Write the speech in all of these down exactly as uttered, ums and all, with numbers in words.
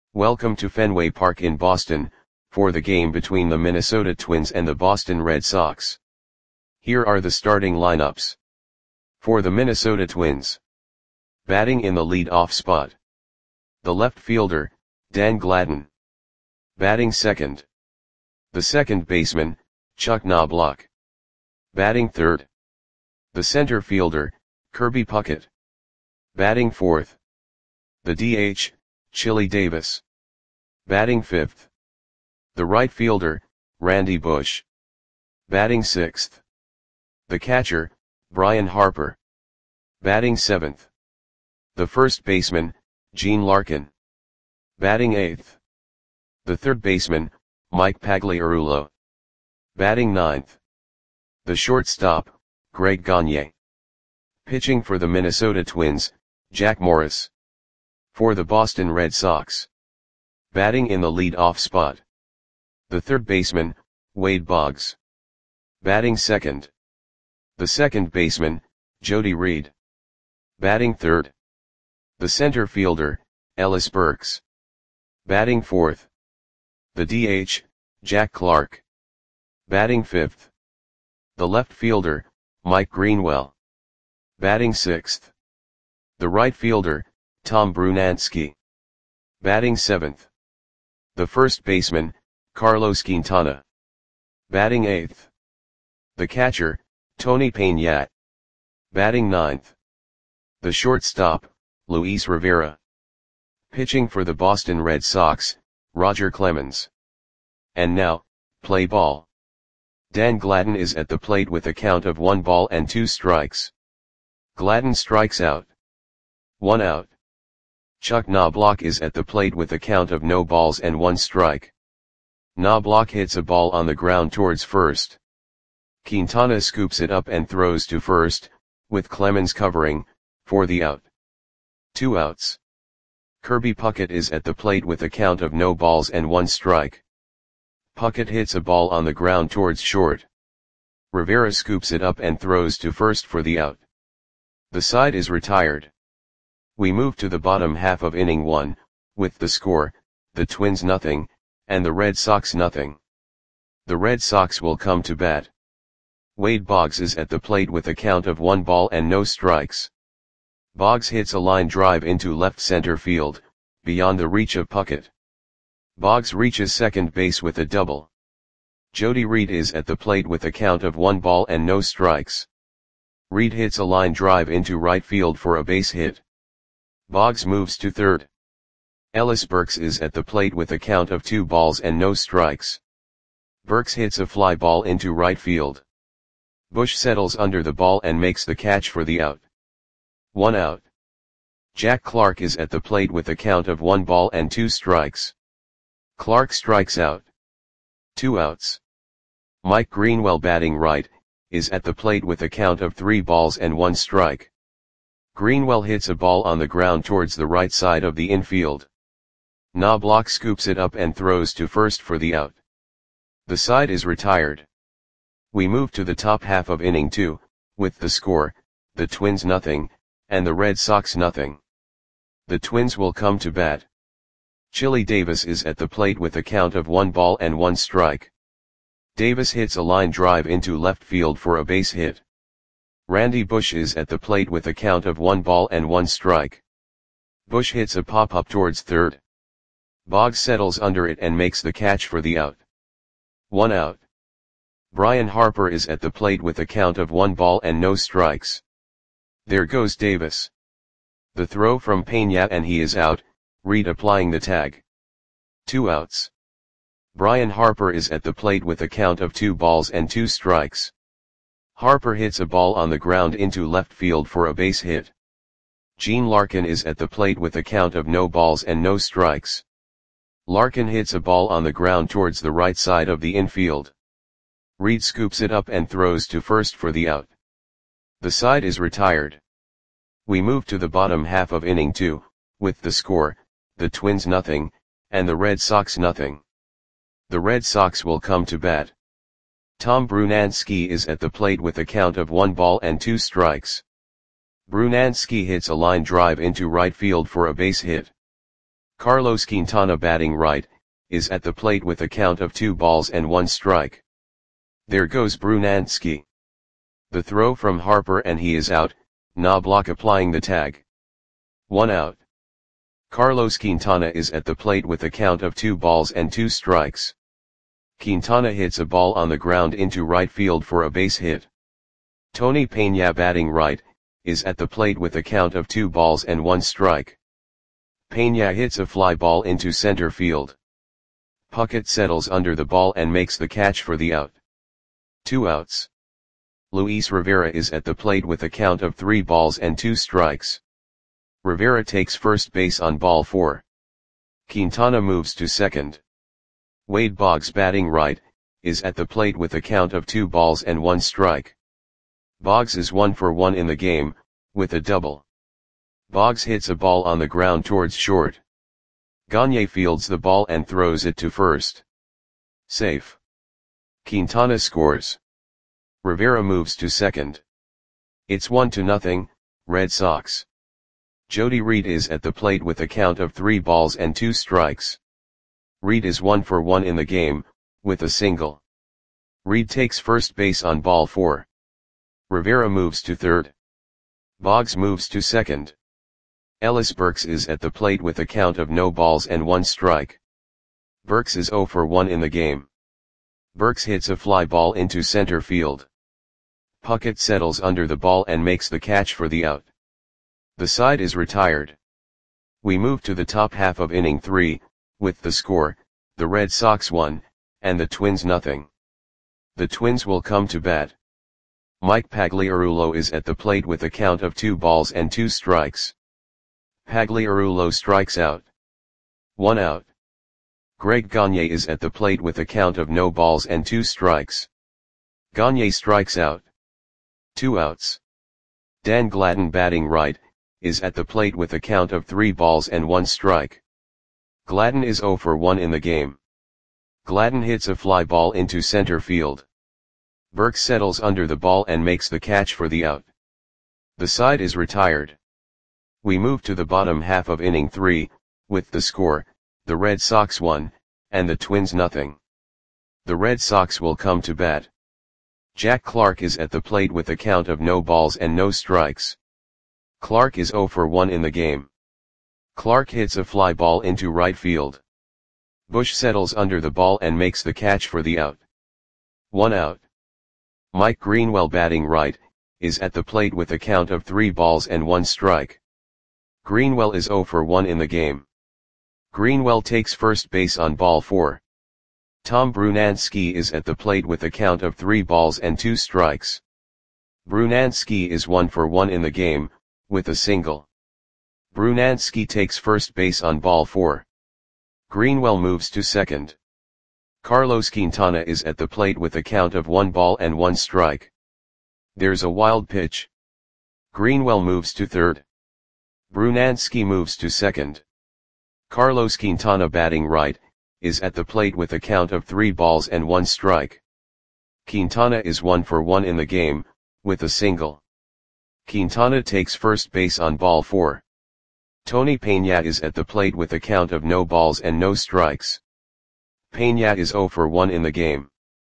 Welcome to Fenway Park in Boston, for the game between the Minnesota Twins and the Boston Red Sox. Here are the starting lineups. For the Minnesota Twins. Batting in the lead-off spot. The left fielder, Dan Gladden. Batting second. The second baseman, Chuck Knobloch. Batting third. The center fielder, Kirby Puckett. Batting fourth. The D H, Chili Davis. Batting fifth. The right fielder, Randy Bush. Batting sixth. The catcher, Brian Harper. Batting seventh. The first baseman, Gene Larkin. Batting eighth. The third baseman, Mike Pagliarulo. Batting ninth. The shortstop, Greg Gagne. Pitching for the Minnesota Twins, Jack Morris. For the Boston Red Sox. Batting in the lead-off spot. The third baseman, Wade Boggs. Batting second. The second baseman, Jody Reed. Batting third. The center fielder, Ellis Burks. Batting fourth. The D H, Jack Clark. Batting fifth. The left fielder, Mike Greenwell. Batting sixth. The right fielder, Tom Brunansky. Batting seventh. The first baseman, Carlos Quintana. Batting eighth. The catcher, Tony Peña. Batting ninth. The shortstop, Luis Rivera. Pitching for the Boston Red Sox, Roger Clemens. And now, play ball. Dan Gladden is at the plate with a count of one ball and two strikes. Gladden strikes out. One out. Chuck Knobloch is at the plate with a count of no balls and one strike. Knobloch hits a ball on the ground towards first. Quintana scoops it up and throws to first, with Clemens covering, for the out. Two outs. Kirby Puckett is at the plate with a count of no balls and one strike. Puckett hits a ball on the ground towards short. Rivera scoops it up and throws to first for the out. The side is retired. We move to the bottom half of inning one, with the score, the Twins nothing, and the Red Sox nothing. The Red Sox will come to bat. Wade Boggs is at the plate with a count of one ball and no strikes. Boggs hits a line drive into left center field, beyond the reach of Puckett. Boggs reaches second base with a double. Jody Reed is at the plate with a count of one ball and no strikes. Reed hits a line drive into right field for a base hit. Boggs moves to third. Ellis Burks is at the plate with a count of two balls and no strikes. Burks hits a fly ball into right field. Bush settles under the ball and makes the catch for the out. One out. Jack Clark is at the plate with a count of one ball and two strikes. Clark strikes out. Two outs. Mike Greenwell, batting right, is at the plate with a count of three balls and one strike. Greenwell hits a ball on the ground towards the right side of the infield. Knobloch scoops it up and throws to first for the out. The side is retired. We move to the top half of inning two, with the score, the Twins nothing, and the Red Sox nothing. The Twins will come to bat. Chili Davis is at the plate with a count of one ball and one strike. Davis hits a line drive into left field for a base hit. Randy Bush is at the plate with a count of one ball and one strike. Bush hits a pop-up towards third. Boggs settles under it and makes the catch for the out. One out. Brian Harper is at the plate with a count of one ball and no strikes. There goes Davis. The throw from Peña and he is out, Reed applying the tag. Two outs. Brian Harper is at the plate with a count of two balls and two strikes. Harper hits a ball on the ground into left field for a base hit. Gene Larkin is at the plate with a count of no balls and no strikes. Larkin hits a ball on the ground towards the right side of the infield. Reed scoops it up and throws to first for the out. The side is retired. We move to the bottom half of inning two, with the score, the Twins nothing, and the Red Sox nothing. The Red Sox will come to bat. Tom Brunansky is at the plate with a count of one ball and two strikes. Brunansky hits a line drive into right field for a base hit. Carlos Quintana batting right, is at the plate with a count of two balls and one strike. There goes Brunansky. The throw from Harper and he is out, Knobloch applying the tag. One out. Carlos Quintana is at the plate with a count of two balls and two strikes. Quintana hits a ball on the ground into right field for a base hit. Tony Peña batting right, is at the plate with a count of two balls and one strike. Peña hits a fly ball into center field. Puckett settles under the ball and makes the catch for the out. Two outs. Luis Rivera is at the plate with a count of three balls and two strikes. Rivera takes first base on ball four. Quintana moves to second. Wade Boggs batting right, is at the plate with a count of two balls and one strike. Boggs is one for one in the game, with a double. Boggs hits a ball on the ground towards short. Gagne fields the ball and throws it to first. Safe. Quintana scores. Rivera moves to second. It's one to nothing, Red Sox. Jody Reed is at the plate with a count of three balls and two strikes. Reed is one for one in the game, with a single. Reed takes first base on ball four. Rivera moves to third. Boggs moves to second. Ellis Burks is at the plate with a count of no balls and one strike. Burks is zero for one in the game. Burks hits a fly ball into center field. Puckett settles under the ball and makes the catch for the out. The side is retired. We move to the top half of inning three, with the score, the Red Sox one, and the Twins nothing. The Twins will come to bat. Mike Pagliarulo is at the plate with a count of two balls and two strikes. Pagliarulo strikes out. One out. Greg Gagne is at the plate with a count of no balls and two strikes. Gagne strikes out. Two outs. Dan Gladden batting right, is at the plate with a count of three balls and one strike. Gladden is zero for one in the game. Gladden hits a fly ball into center field. Burks settles under the ball and makes the catch for the out. The side is retired. We move to the bottom half of inning three, with the score, the Red Sox one, and the Twins nothing. The Red Sox will come to bat. Jack Clark is at the plate with a count of no balls and no strikes. Clark is zero for one in the game. Clark hits a fly ball into right field. Bush settles under the ball and makes the catch for the out. One out. Mike Greenwell batting right, is at the plate with a count of three balls and one strike. Greenwell is zero for one in the game. Greenwell takes first base on ball four. Tom Brunansky is at the plate with a count of three balls and two strikes. Brunansky is one for one in the game, with a single. Brunansky takes first base on ball four. Greenwell moves to second. Carlos Quintana is at the plate with a count of one ball and one strike. There's a wild pitch. Greenwell moves to third. Brunansky moves to second. Carlos Quintana batting right, is at the plate with a count of three balls and one strike. Quintana is one for one in the game, with a single. Quintana takes first base on ball four. Tony Peña is at the plate with a count of no balls and no strikes. Peña is zero for one in the game.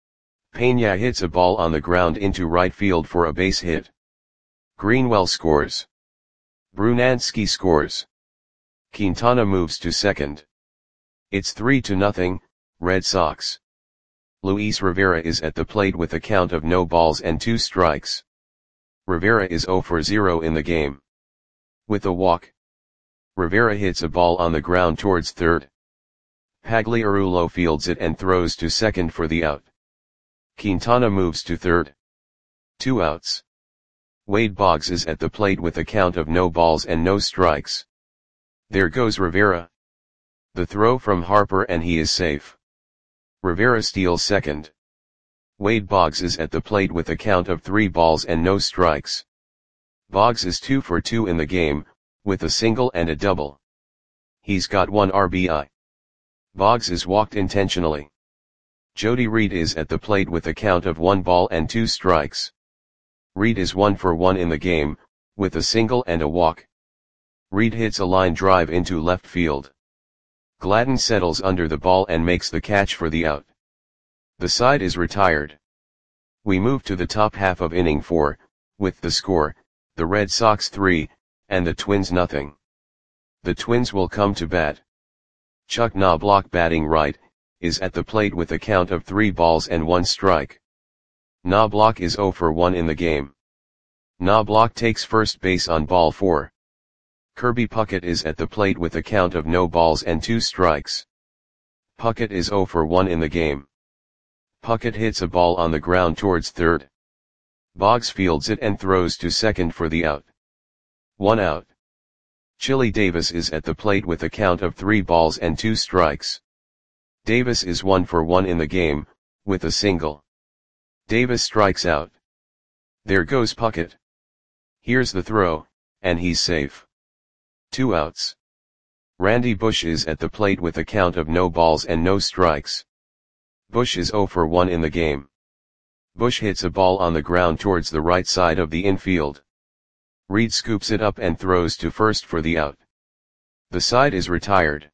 Peña hits a ball on the ground into right field for a base hit. Greenwell scores. Brunansky scores. Quintana moves to second. It's three to nothing, Red Sox. Luis Rivera is at the plate with a count of no balls and two strikes. Rivera is zero for zero in the game. With a walk. Rivera hits a ball on the ground towards third. Pagliarulo fields it and throws to second for the out. Quintana moves to third. Two outs. Wade Boggs is at the plate with a count of no balls and no strikes. There goes Rivera. The throw from Harper and he is safe. Rivera steals second. Wade Boggs is at the plate with a count of three balls and no strikes. Boggs is two for two in the game, with a single and a double. He's got one R B I. Boggs is walked intentionally. Jody Reed is at the plate with a count of one ball and two strikes. Reed is one for one in the game, with a single and a walk. Reed hits a line drive into left field. Gladden settles under the ball and makes the catch for the out. The side is retired. We move to the top half of inning four, with the score, the Red Sox three, and the Twins nothing. The Twins will come to bat. Chuck Knobloch, batting right, is at the plate with a count of three balls and one strike. Knobloch is zero for one in the game. Knobloch takes first base on ball four. Kirby Puckett is at the plate with a count of no balls and two strikes. Puckett is zero for one in the game. Puckett hits a ball on the ground towards third. Boggs fields it and throws to second for the out. One out. Chili Davis is at the plate with a count of three balls and two strikes. Davis is one for one in the game, with a single. Davis strikes out. There goes Puckett. Here's the throw, and he's safe. Two outs. Randy Bush is at the plate with a count of no balls and no strikes. Bush is zero for one in the game. Bush hits a ball on the ground towards the right side of the infield. Reed scoops it up and throws to first for the out. The side is retired.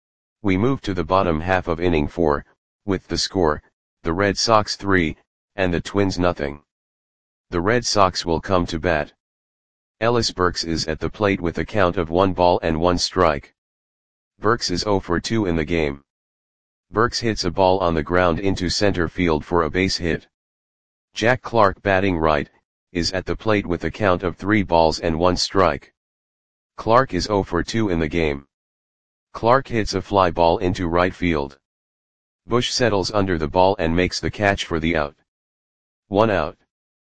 We move to the bottom half of inning four, with the score, the Red Sox three, and the Twins nothing. The Red Sox will come to bat. Ellis Burks is at the plate with a count of one ball and one strike. Burks is zero for two in the game. Burks hits a ball on the ground into center field for a base hit. Jack Clark, batting right, is at the plate with a count of three balls and one strike. Clark is zero for two in the game. Clark hits a fly ball into right field. Bush settles under the ball and makes the catch for the out. One out.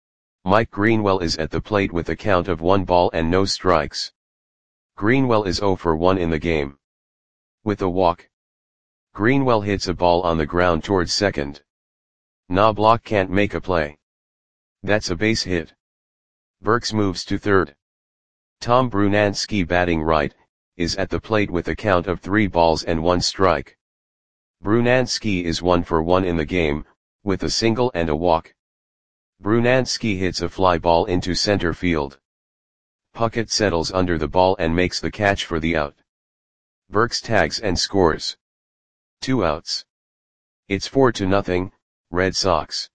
Mike Greenwell is at the plate with a count of one ball and no strikes. Greenwell is zero for one in the game. With a walk. Greenwell hits a ball on the ground towards second. Knobloch can't make a play. That's a base hit. Burks moves to third. Tom Brunansky, batting right, is at the plate with a count of three balls and one strike. Brunansky is one for one in the game, with a single and a walk. Brunansky hits a fly ball into center field. Puckett settles under the ball and makes the catch for the out. Burks tags and scores. Two outs. It's four to nothing, Red Sox.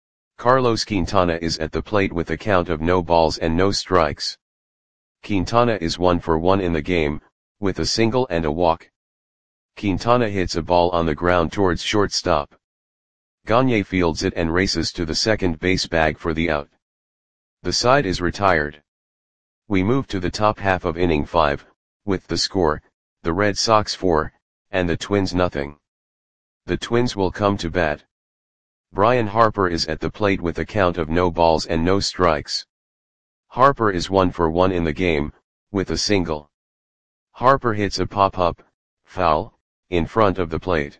Carlos Quintana is at the plate with a count of no balls and no strikes. Quintana is one for one in the game, with a single and a walk. Quintana hits a ball on the ground towards shortstop. Gagne fields it and races to the second base bag for the out. The side is retired. We move to the top half of inning five, with the score, the Red Sox four, and the Twins nothing. The Twins will come to bat. Brian Harper is at the plate with a count of no balls and no strikes. Harper is one for one in the game, with a single. Harper hits a pop-up, foul, in front of the plate.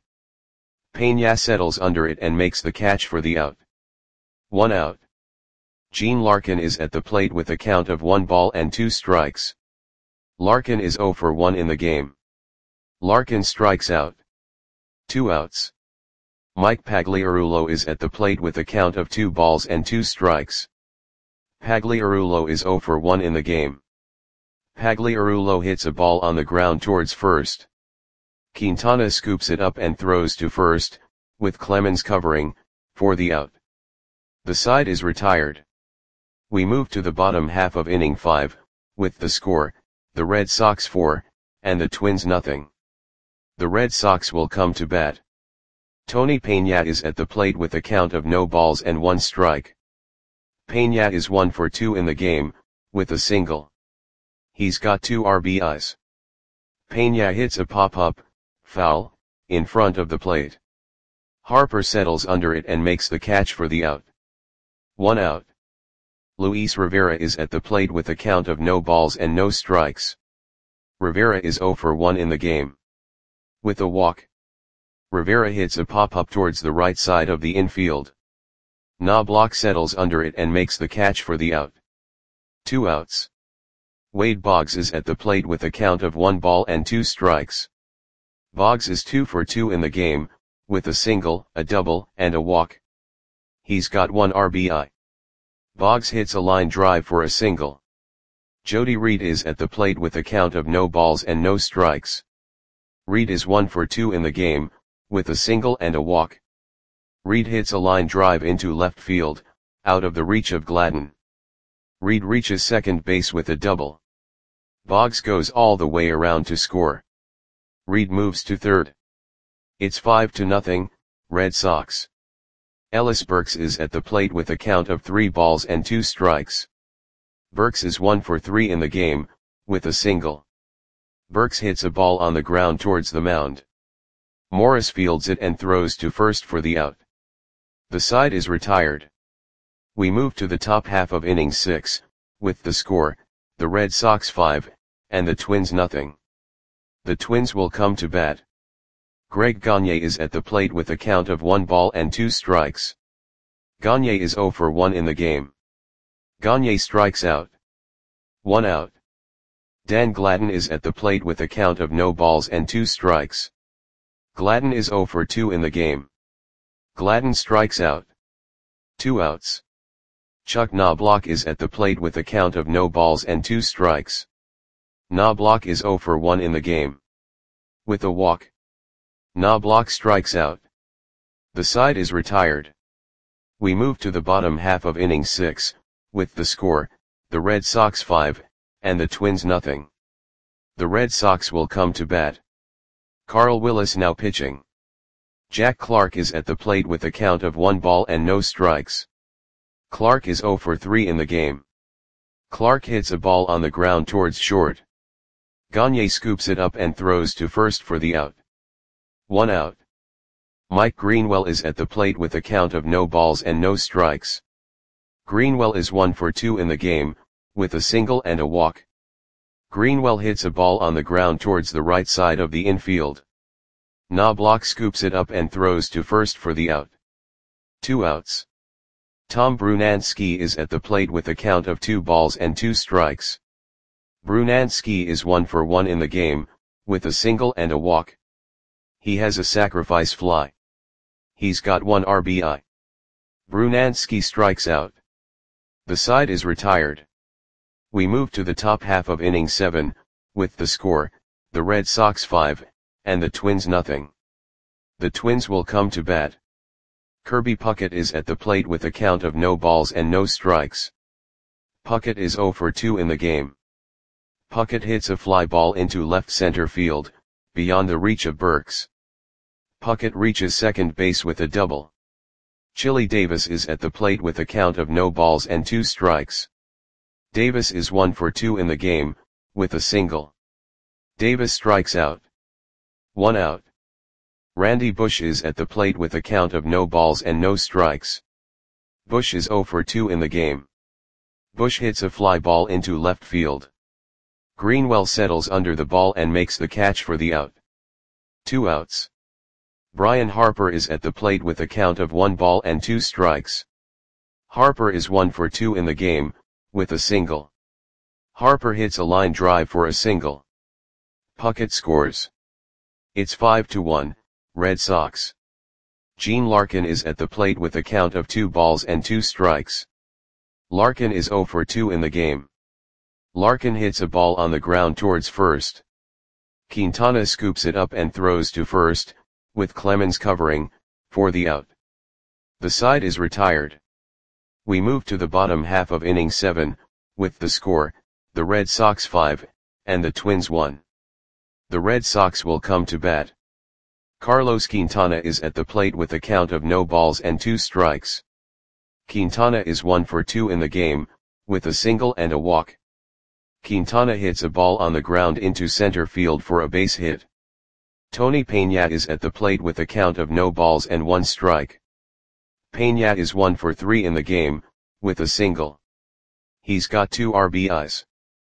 Peña settles under it and makes the catch for the out. One out. Gene Larkin is at the plate with a count of one ball and two strikes. Larkin is zero for one in the game. Larkin strikes out. Two outs. Mike Pagliarulo is at the plate with a count of two balls and two strikes. Pagliarulo is zero for one in the game. Pagliarulo hits a ball on the ground towards first. Quintana scoops it up and throws to first, with Clemens covering, for the out. The side is retired. We move to the bottom half of inning five, with the score, the Red Sox four, and the Twins nothing. The Red Sox will come to bat. Tony Peña is at the plate with a count of no balls and one strike. Peña is one for two in the game, with a single. He's got two R B Is. Peña hits a pop-up, foul, in front of the plate. Harper settles under it and makes the catch for the out. One out. Luis Rivera is at the plate with a count of no balls and no strikes. Rivera is zero for one in the game. With a walk. Rivera hits a pop-up towards the right side of the infield. Knobloch settles under it and makes the catch for the out. Two outs. Wade Boggs is at the plate with a count of one ball and two strikes. Boggs is two for two in the game, with a single, a double, and a walk. He's got one R B I. Boggs hits a line drive for a single. Jody Reed is at the plate with a count of no balls and no strikes. Reed is one for two in the game, with a single and a walk. Reed hits a line drive into left field, out of the reach of Gladden. Reed reaches second base with a double. Boggs goes all the way around to score. Reed moves to third. It's five to nothing, Red Sox. Ellis Burks is at the plate with a count of three balls and two strikes. Burks is one for three in the game, with a single. Burks hits a ball on the ground towards the mound. Morris fields it and throws to first for the out. The side is retired. We move to the top half of inning six, with the score, the Red Sox five, and the Twins nothing. The Twins will come to bat. Greg Gagne is at the plate with a count of one ball and two strikes. Gagne is zero for one in the game. Gagne strikes out. One out. Dan Gladden is at the plate with a count of no balls and two strikes. Gladden is zero for two in the game. Gladden strikes out. Two outs. Chuck Knobloch is at the plate with a count of no balls and two strikes. Knobloch is zero for one in the game. With a walk. Knobloch strikes out. The side is retired. We move to the bottom half of inning six, with the score, the Red Sox five, and the Twins nothing. The Red Sox will come to bat. Carl Willis now pitching. Jack Clark is at the plate with a count of one ball and no strikes. Clark is zero for three in the game. Clark hits a ball on the ground towards short. Gagne scoops it up and throws to first for the out. One out. Mike Greenwell is at the plate with a count of no balls and no strikes. Greenwell is one for two in the game, with a single and a walk. Greenwell hits a ball on the ground towards the right side of the infield. Knobloch scoops it up and throws to first for the out. Two outs. Tom Brunansky is at the plate with a count of two balls and two strikes. Brunansky is one for one in the game, with a single and a walk. He has a sacrifice fly. He's got one R B I. Brunansky strikes out. The side is retired. We move to the top half of inning seven, with the score, the Red Sox five, and the Twins nothing. The Twins will come to bat. Kirby Puckett is at the plate with a count of no balls and no strikes. Puckett is zero for two in the game. Puckett hits a fly ball into left center field, beyond the reach of Burks. Puckett reaches second base with a double. Chili Davis is at the plate with a count of no balls and two strikes. Davis is one for two in the game, with a single. Davis strikes out. One out. Randy Bush is at the plate with a count of no balls and no strikes. Bush is zero for two in the game. Bush hits a fly ball into left field. Greenwell settles under the ball and makes the catch for the out. Two outs. Brian Harper is at the plate with a count of one ball and two strikes. Harper is one for two in the game, with a single. Harper hits a line drive for a single. Puckett scores. It's five to one, Red Sox. Gene Larkin is at the plate with a count of two balls and two strikes. Larkin is zero for two in the game. Larkin hits a ball on the ground towards first. Quintana scoops it up and throws to first, with Clemens covering, for the out. The side is retired. We move to the bottom half of inning seven, with the score, the Red Sox five, and the Twins one. The Red Sox will come to bat. Carlos Quintana is at the plate with a count of no balls and two strikes. Quintana is one for two in the game, with a single and a walk. Quintana hits a ball on the ground into center field for a base hit. Tony Peña is at the plate with a count of no balls and one strike. Peña is one for three in the game, with a single. He's got two R B Is.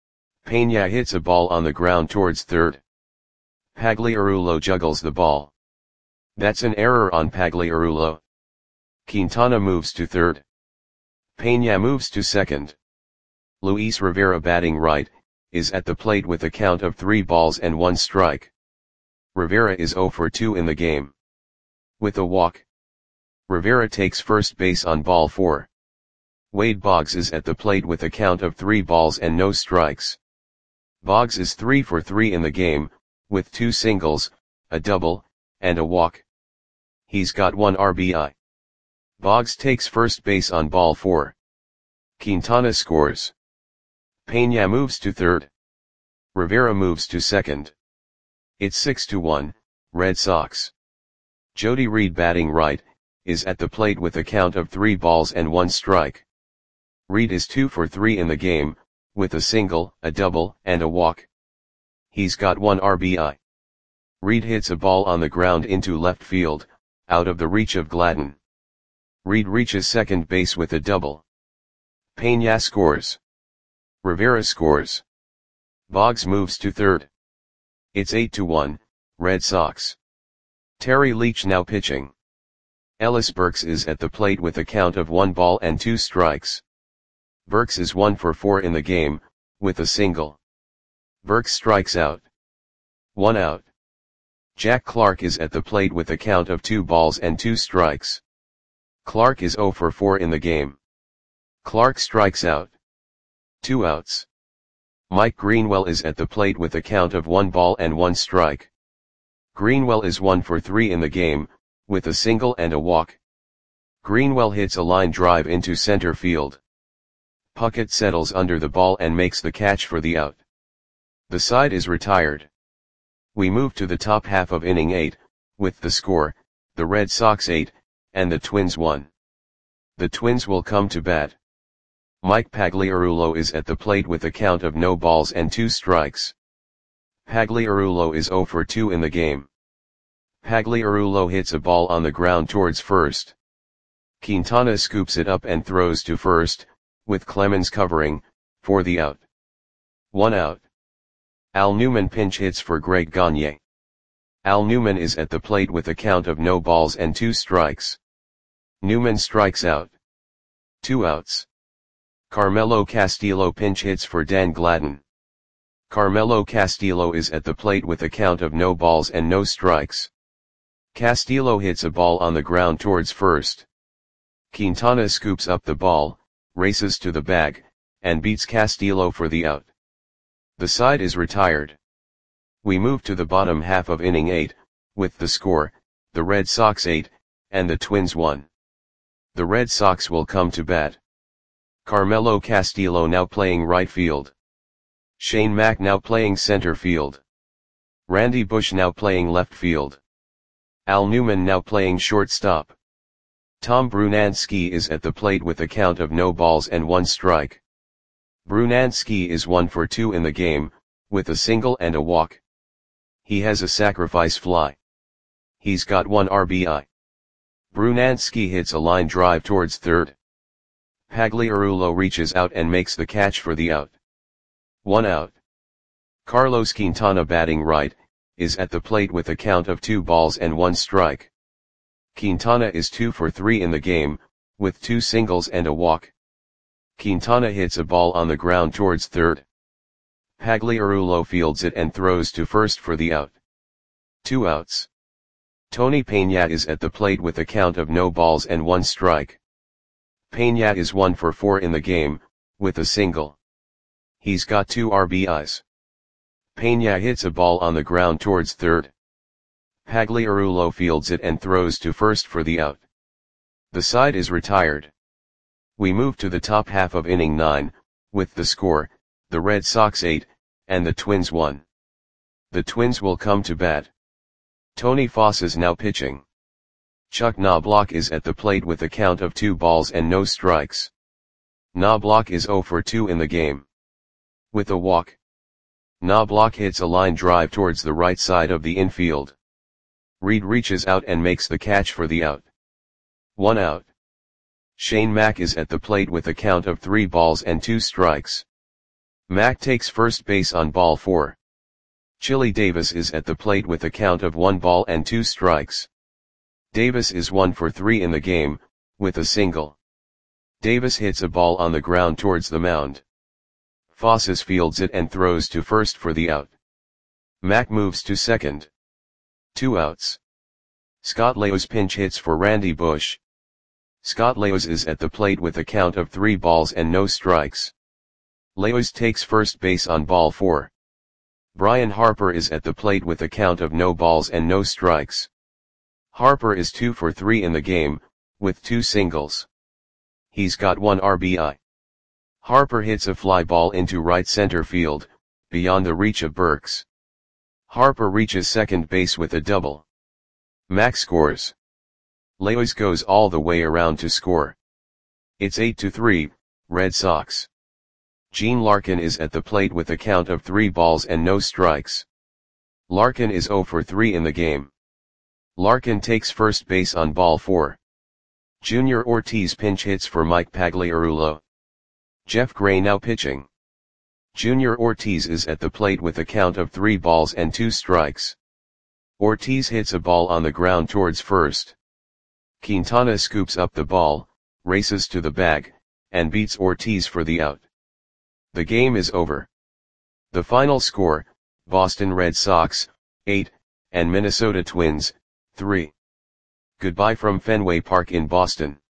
Peña hits a ball on the ground towards third. Pagliarulo juggles the ball. That's an error on Pagliarulo. Quintana moves to third. Peña moves to second. Luis Rivera, batting right, is at the plate with a count of three balls and one strike. Rivera is zero for two in the game. With a walk. Rivera takes first base on ball four. Wade Boggs is at the plate with a count of three balls and no strikes. Boggs is three for three in the game, with two singles, a double, and a walk. He's got one R B I. Boggs takes first base on ball four. Quintana scores. Peña moves to third. Rivera moves to second. It's six to one, Red Sox. Jody Reed, batting right, is at the plate with a count of three balls and one strike. Reed is two for three in the game, with a single, a double, and a walk. He's got one R B I. Reed hits a ball on the ground into left field, out of the reach of Gladden. Reed reaches second base with a double. Peña scores. Rivera scores. Boggs moves to third. It's eight to one, Red Sox. Terry Leach now pitching. Ellis Burks is at the plate with a count of one ball and two strikes. Burks is one for four in the game, with a single. Burks strikes out. One out. Jack Clark is at the plate with a count of two balls and two strikes. Clark is zero for four in the game. Clark strikes out. Two outs. Mike Greenwell is at the plate with a count of one ball and one strike. Greenwell is one for three in the game, with a single and a walk. Greenwell hits a line drive into center field. Puckett settles under the ball and makes the catch for the out. The side is retired. We move to the top half of inning eight, with the score, the Red Sox eight, and the Twins one. The Twins will come to bat. Mike Pagliarulo is at the plate with a count of no balls and two strikes. Pagliarulo is zero for two in the game. Pagliarulo hits a ball on the ground towards first. Quintana scoops it up and throws to first, with Clemens covering, for the out. One out. Al Newman pinch hits for Greg Gagne. Al Newman is at the plate with a count of no balls and two strikes. Newman strikes out. Two outs. Carmelo Castillo pinch hits for Dan Gladden. Carmelo Castillo is at the plate with a count of no balls and no strikes. Castillo hits a ball on the ground towards first. Quintana scoops up the ball, races to the bag, and beats Castillo for the out. The side is retired. We move to the bottom half of inning eight, with the score, the Red Sox eight, and the Twins one. The Red Sox will come to bat. Carmelo Castillo now playing right field. Shane Mack now playing center field. Randy Bush now playing left field. Al Newman now playing shortstop. Tom Brunansky is at the plate with a count of no balls and one strike. Brunansky is one for two in the game, with a single and a walk. He has a sacrifice fly. He's got one R B I. Brunansky hits a line drive towards third. Pagliarulo reaches out and makes the catch for the out. One out. Carlos Quintana, batting right, is at the plate with a count of two balls and one strike. Quintana is two for three in the game, with two singles and a walk. Quintana hits a ball on the ground towards third. Pagliarulo fields it and throws to first for the out. Two outs. Tony Peña is at the plate with a count of no balls and one strike. Peña is one for four in the game, with a single. He's got two R B Is. Peña hits a ball on the ground towards third. Pagliarulo fields it and throws to first for the out. The side is retired. We move to the top half of inning nine, with the score, the Red Sox eight, and the Twins one. The Twins will come to bat. Tony Foss is now pitching. Chuck Knobloch is at the plate with a count of two balls and no strikes. Knobloch is zero for two in the game. With a walk. Knobloch hits a line drive towards the right side of the infield. Reed reaches out and makes the catch for the out. One out. Shane Mack is at the plate with a count of three balls and two strikes. Mack takes first base on ball four. Chili Davis is at the plate with a count of one ball and two strikes. Davis is one for three in the game, with a single. Davis hits a ball on the ground towards the mound. Fosses fields it and throws to first for the out. Mack moves to second. Two outs. Scott Laos pinch hits for Randy Bush. Scott Laos is at the plate with a count of three balls and no strikes. Laos takes first base on ball four. Brian Harper is at the plate with a count of no balls and no strikes. Harper is two for three in the game, with two singles. He's got one R B I. Harper hits a fly ball into right center field, beyond the reach of Burks. Harper reaches second base with a double. Max scores. Leos goes all the way around to score. It's eight to three, Red Sox. Gene Larkin is at the plate with a count of three balls and no strikes. Larkin is zero for three in the game. Larkin takes first base on ball four. Junior Ortiz pinch hits for Mike Pagliarulo. Jeff Gray now pitching. Junior Ortiz is at the plate with a count of three balls and two strikes. Ortiz hits a ball on the ground towards first. Quintana scoops up the ball, races to the bag, and beats Ortiz for the out. The game is over. The final score, Boston Red Sox, eight, and Minnesota Twins, three. Goodbye from Fenway Park in Boston.